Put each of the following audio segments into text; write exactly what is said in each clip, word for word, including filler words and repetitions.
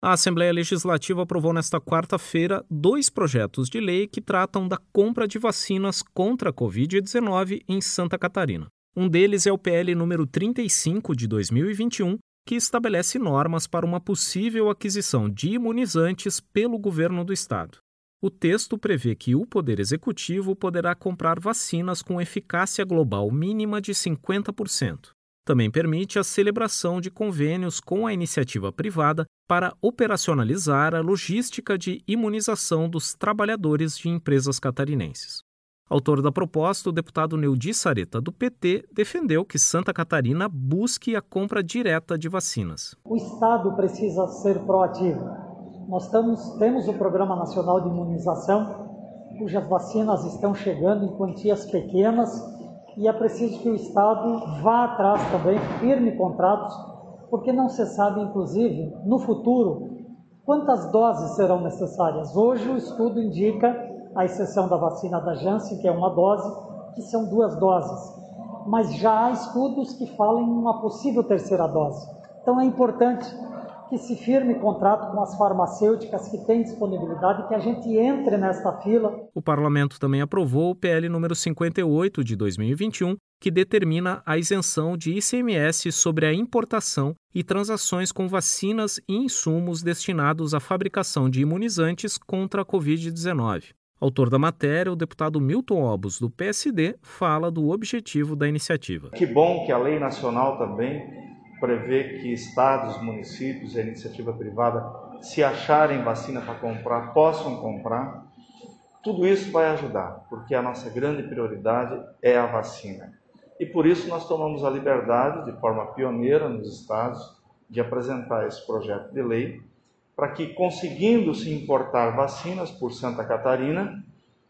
A Assembleia Legislativa aprovou nesta quarta-feira dois projetos de lei que tratam da compra de vacinas contra a covid dezenove em Santa Catarina. Um deles é o P L número trinta e cinco de dois mil e vinte e um, que estabelece normas para uma possível aquisição de imunizantes pelo governo do estado. O texto prevê que o Poder Executivo poderá comprar vacinas com eficácia global mínima de cinquenta por cento. Também permite a celebração de convênios com a iniciativa privada para operacionalizar a logística de imunização dos trabalhadores de empresas catarinenses. Autor da proposta, o deputado Neudi Sareta, do P T, defendeu que Santa Catarina busque a compra direta de vacinas. O Estado precisa ser proativo. Nós estamos, temos o Programa Nacional de Imunização, cujas vacinas estão chegando em quantias pequenas, e é preciso que o Estado vá atrás também, firme contratos, porque não se sabe, inclusive, no futuro, quantas doses serão necessárias. Hoje o estudo indica, à exceção da vacina da Janssen, que é uma dose, que são duas doses. Mas já há estudos que falam em uma possível terceira dose. Então é importante que se firme contrato com as farmacêuticas que têm disponibilidade e que a gente entre nesta fila. O parlamento também aprovou o P L número cinquenta e oito de dois mil e vinte e um, que determina a isenção de I C M S sobre a importação e transações com vacinas e insumos destinados à fabricação de imunizantes contra a covid dezenove. Autor da matéria, o deputado Milton Obos, do P S D, fala do objetivo da iniciativa. Que bom que a lei nacional também prevê que estados, municípios e a iniciativa privada, se acharem vacina para comprar, possam comprar. Tudo isso vai ajudar, porque a nossa grande prioridade é a vacina. E por isso nós tomamos a liberdade, de forma pioneira nos estados, de apresentar esse projeto de lei, para que, conseguindo-se importar vacinas por Santa Catarina,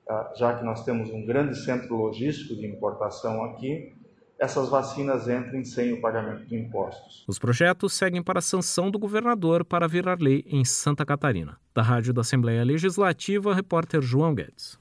já que nós temos um grande centro logístico de importação aqui, essas vacinas entrem sem o pagamento de impostos. Os projetos seguem para a sanção do governador para virar lei em Santa Catarina. Da Rádio da Assembleia Legislativa, repórter João Guedes.